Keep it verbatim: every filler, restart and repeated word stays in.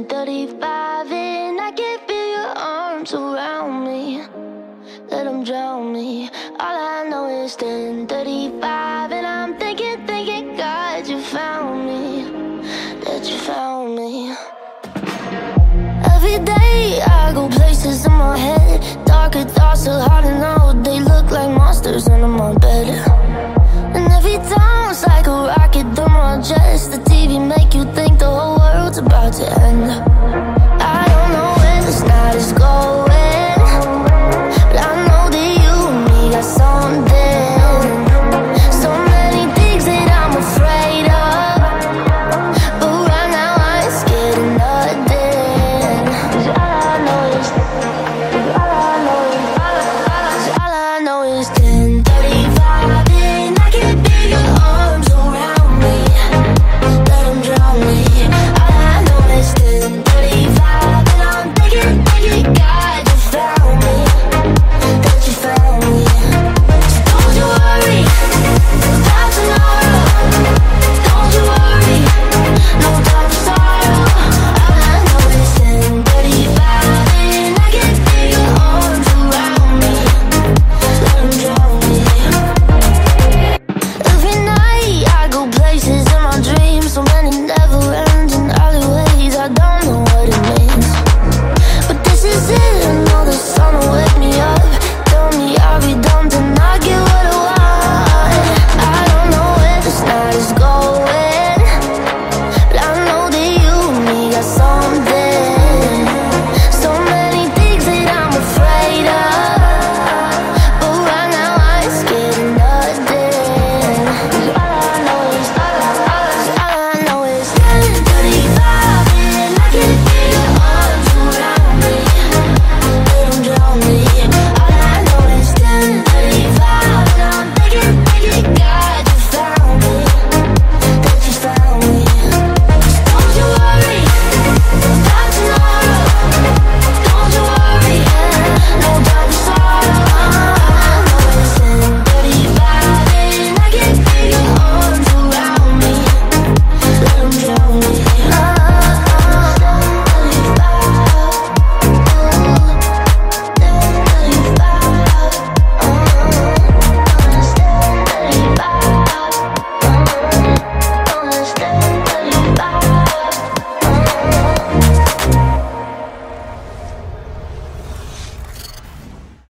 thirty-five and I can feel your arms around me. Let them drown me. All I know is ten thirty-five and I'm thinking, thinking, God, you found me. That you found me. Every day I go places in my head. Darker thoughts are hard to know. They look like monsters under my bed. And every time it's like a rocket through my chest. The T V make you think the whole world's about to end.